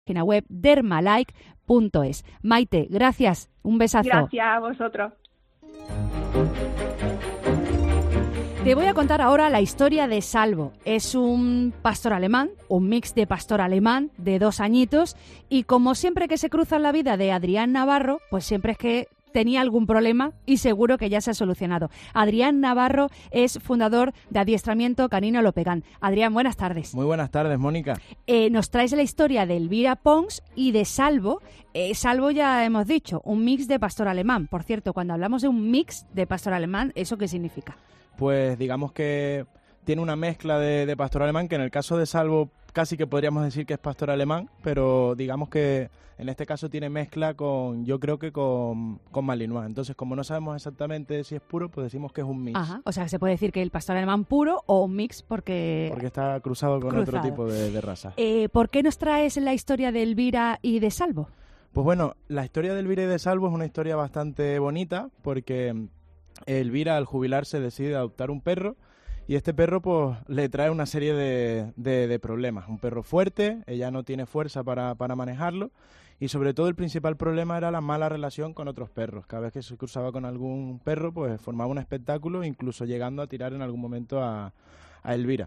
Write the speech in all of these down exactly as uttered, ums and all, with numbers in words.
página web dermalike punto es. Maite, gracias. Un besazo. Gracias a vosotros. Te voy a contar ahora la historia de Salvo. Es un pastor alemán, un mix de pastor alemán de dos añitos, y como siempre que se cruza en la vida de Adrián Navarro, pues siempre es que tenía algún problema y seguro que ya se ha solucionado. Adrián Navarro es fundador de Adiestramiento Canino Lopegan. Adrián, buenas tardes. Muy buenas tardes, Mónica. Eh, nos traes la historia de Elvira Pons y de Salvo. Eh, Salvo ya hemos dicho, un mix de pastor alemán. Por cierto, cuando hablamos de un mix de pastor alemán, ¿eso qué significa? Pues digamos que tiene una mezcla de, de pastor alemán, que en el caso de Salvo casi que podríamos decir que es pastor alemán, pero digamos que en este caso tiene mezcla con, yo creo que con, con Malinois. Entonces, como no sabemos exactamente si es puro, pues decimos que es un mix. Ajá, o sea, se puede decir que el pastor alemán puro o un mix porque... Porque está cruzado con cruzado. otro tipo de, de raza. Eh, ¿Por qué nos traes la historia de Elvira y de Salvo? Pues bueno, la historia de Elvira y de Salvo es una historia bastante bonita, porque Elvira al jubilarse decide adoptar un perro, y este perro pues le trae una serie de, de, de problemas. Un perro fuerte, ella no tiene fuerza para, para manejarlo, y sobre todo el principal problema era la mala relación con otros perros. Cada vez que se cruzaba con algún perro pues formaba un espectáculo, incluso llegando a tirar en algún momento a, a Elvira.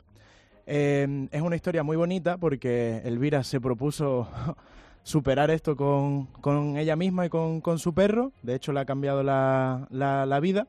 Eh, es una historia muy bonita porque Elvira se propuso superar esto con, con ella misma y con, con su perro. De hecho le ha cambiado la, la, la vida.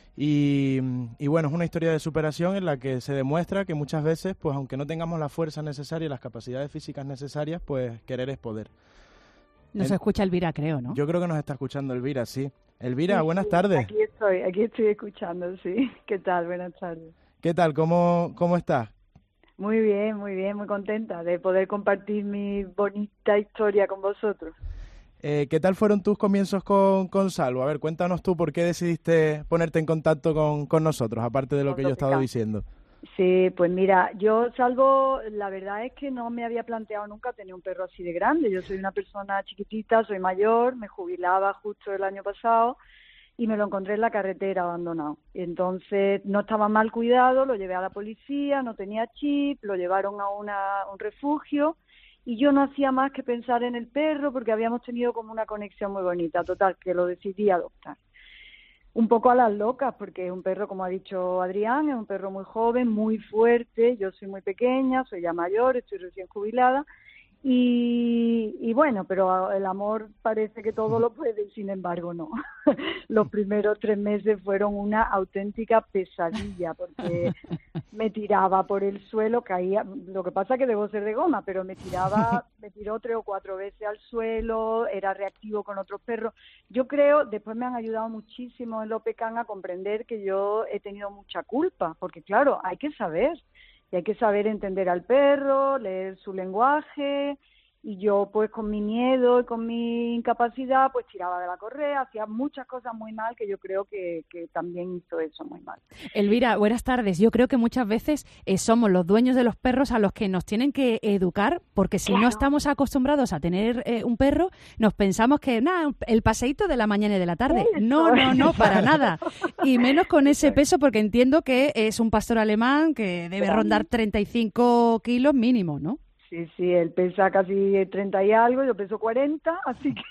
Y, y bueno, es una historia de superación en la que se demuestra que muchas veces, pues aunque no tengamos la fuerza necesaria y las capacidades físicas necesarias, pues querer es poder. Nos El, escucha Elvira, creo, ¿no? Yo creo que nos está escuchando Elvira, sí. Elvira, Sí, buenas sí, tardes. Aquí estoy, aquí estoy escuchando, sí. ¿Qué tal? Buenas tardes. ¿Qué tal? ¿Cómo, cómo estás? Muy bien, muy bien, muy contenta de poder compartir mi bonita historia con vosotros. Eh, ¿Qué tal fueron tus comienzos con, con Salvo? A ver, cuéntanos tú por qué decidiste ponerte en contacto con, con nosotros, aparte de lo Con que yo he estado Lopegan. diciendo. Sí, pues mira, yo Salvo, la verdad es que no me había planteado nunca tener un perro así de grande. Yo soy una persona chiquitita, soy mayor, me jubilaba justo el año pasado y me lo encontré en la carretera abandonado. Entonces no estaba mal cuidado, lo llevé a la policía, no tenía chip, lo llevaron a una, un refugio y yo no hacía más que pensar en el perro porque habíamos tenido como una conexión muy bonita. Total, que lo decidí adoptar. Un poco a las locas, porque es un perro, como ha dicho Adrián, es un perro muy joven, muy fuerte. Yo soy muy pequeña, soy ya mayor, estoy recién jubilada. Y, y bueno, pero el amor parece que todo lo puede, y sin embargo no. Los primeros tres meses fueron una auténtica pesadilla, porque me tiraba por el suelo, caía, lo que pasa que debo ser de goma, pero me tiraba, me tiró tres o cuatro veces al suelo, era reactivo con otros perros. Yo creo, después me han ayudado muchísimo en Lopecan a comprender que yo he tenido mucha culpa, porque claro, hay que saber, y hay que saber entender al perro, leer su lenguaje, y yo pues con mi miedo y con mi incapacidad pues tiraba de la correa, hacía muchas cosas muy mal que yo creo que, que también hizo eso muy mal. Elvira, buenas tardes. Yo creo que muchas veces eh, somos los dueños de los perros a los que nos tienen que educar, porque si Claro. no estamos acostumbrados a tener eh, un perro, nos pensamos que nada, el paseíto de la mañana y de la tarde. Eso. No, no, no, para nada. Y menos con ese peso, porque entiendo que es un pastor alemán que debe Grande. rondar treinta y cinco kilos mínimo, ¿no? Sí, sí, él pesa casi treinta y algo, yo peso cuarenta, así que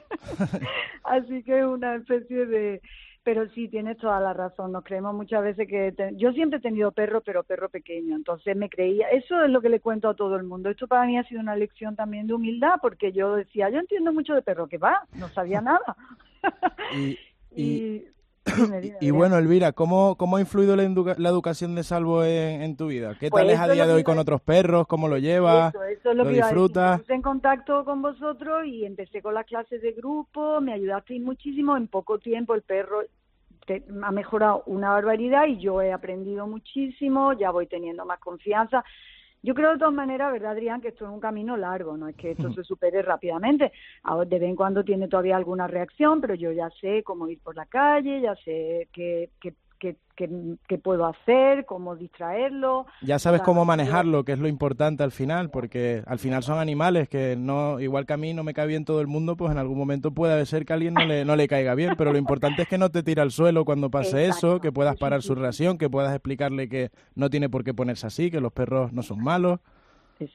así que es una especie de... Pero sí, tienes toda la razón, nos creemos muchas veces que... Te... Yo siempre he tenido perro, pero perro pequeño, entonces me creía... Eso es lo que le cuento a todo el mundo. Esto para mí ha sido una lección también de humildad, porque yo decía, yo entiendo mucho de perro, que va, no sabía nada. Y, y, y... Dime, dime, y bueno, Elvira, ¿cómo, cómo ha influido la, educa- la educación de Salvo en, en tu vida? ¿Qué Pues tal es a eso es día lo de que hoy iba con a- otros perros? ¿Cómo lo llevas? Eso, eso es lo, ¿Lo que iba a decir. disfrutas? Me puse en contacto con vosotros y empecé con las clases de grupo, me ayudasteis muchísimo, en poco tiempo el perro te, ha mejorado una barbaridad y yo he aprendido muchísimo, ya voy teniendo más confianza. Yo creo de todas maneras, ¿verdad, Adrián?, que esto es un camino largo, no es que esto se supere rápidamente. Ahora, de vez en cuando tiene todavía alguna reacción, pero yo ya sé cómo ir por la calle, ya sé qué, qué, qué, qué, qué puedo hacer, cómo distraerlo. Ya sabes O sea, cómo manejarlo, que es lo importante al final, porque al final son animales que no, igual que a mí no me cae bien todo el mundo, pues en algún momento puede ser que a alguien no le, no le caiga bien, pero lo importante es que no te tire al suelo cuando pase Exacto, eso, que puedas eso parar sí. su reacción, que puedas explicarle que no tiene por qué ponerse así, que los perros no son malos. Exacto,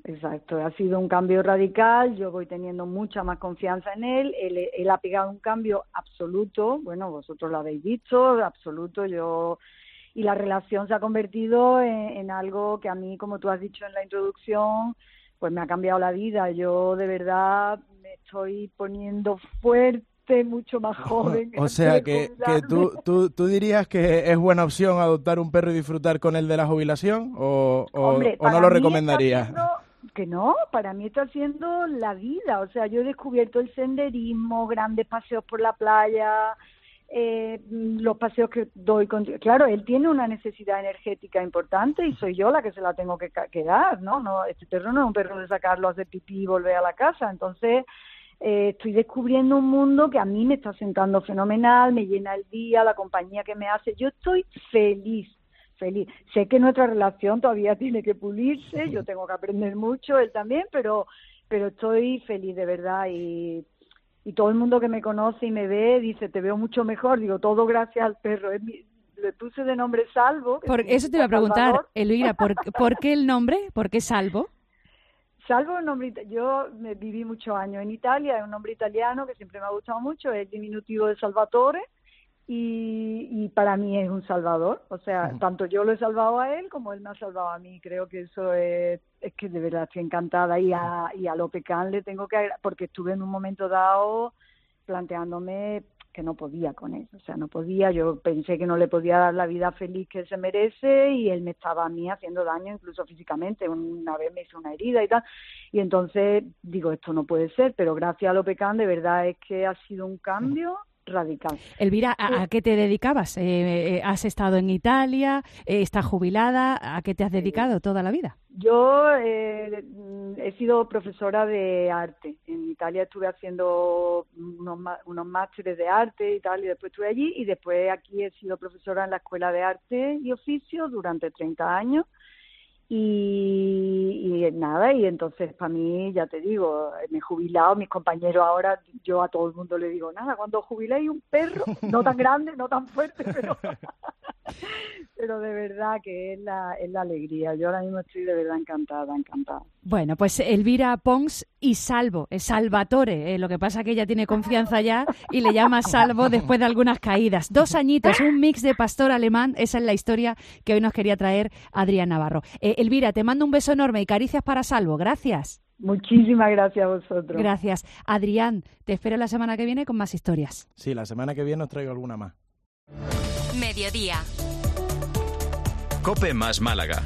exacto. Ha sido un cambio radical, yo voy teniendo mucha más confianza en él, él, él ha pegado un cambio absoluto, bueno, vosotros lo habéis visto, absoluto, yo... Y la relación se ha convertido en, en algo que a mí, como tú has dicho en la introducción, pues me ha cambiado la vida. Yo de verdad me estoy poniendo fuerte, mucho más joven. O sea, que, que tú, tú, tú dirías que es buena opción adoptar un perro y disfrutar con él de la jubilación, o, o, Hombre, o no lo recomendarías. Que no, para mí está siendo la vida. O sea, yo he descubierto el senderismo, grandes paseos por la playa, eh, los paseos que doy con... Claro, él tiene una necesidad energética importante y soy yo la que se la tengo que, que dar, ¿no? no Este perro no es un perro de sacarlo a hacer pipí y volver a la casa. Entonces, eh, estoy descubriendo un mundo que a mí me está sentando fenomenal, me llena el día, la compañía que me hace. Yo estoy feliz. Feliz. Sé que nuestra relación todavía tiene que pulirse, yo tengo que aprender mucho, él también, pero pero estoy feliz de verdad y, y todo el mundo que me conoce y me ve dice, te veo mucho mejor, digo, todo gracias al perro. Es mi, le puse de nombre Salvo. Por eso te iba a preguntar, Salvador. Elvira, ¿por, ¿por qué el nombre? ¿Por qué Salvo? Salvo es un nombre, yo viví muchos años en Italia, es un nombre italiano que siempre me ha gustado mucho, es el diminutivo de Salvatore. Y, y para mí es un salvador, o sea, uh-huh. tanto yo lo he salvado a él como él me ha salvado a mí. Creo que eso es, es que de verdad estoy encantada. Y a, y a Lope Can le tengo que, porque estuve en un momento dado planteándome que no podía con él, o sea, no podía, yo pensé que no le podía dar la vida feliz que él se merece y él me estaba a mí haciendo daño incluso físicamente. Una vez me hizo una herida y tal, y entonces digo, esto no puede ser, pero gracias a Lope Can de verdad es que ha sido un cambio uh-huh. radical. Elvira, ¿a, ¿a qué te dedicabas? Eh, ¿Has estado en Italia? Eh, ¿Estás jubilada? ¿A qué te has dedicado toda la vida? Yo eh, he sido profesora de arte. En Italia estuve haciendo unos, unos másteres de arte y tal, y después estuve allí, y después aquí he sido profesora en la Escuela de Arte y Oficio durante treinta años. Y, y nada, y entonces para mí, ya te digo, me he jubilado, mis compañeros ahora, yo a todo el mundo le digo, nada, cuando jubiléis un perro, no tan grande, no tan fuerte, pero pero de verdad que es la, es la alegría. Yo ahora mismo estoy de verdad encantada, encantada. Bueno, pues Elvira Pons y Salvo, es Salvatore, eh, lo que pasa que ella tiene confianza ya y le llama Salvo después de algunas caídas. Dos añitos, un mix de pastor alemán, esa es la historia que hoy nos quería traer Adrián Navarro. Eh, Elvira, te mando un beso enorme y caricias para Salvo, gracias. Muchísimas gracias a vosotros. Gracias. Adrián, te espero la semana que viene con más historias. Sí, la semana que viene os traigo alguna más. Mediodía. COPE más Málaga.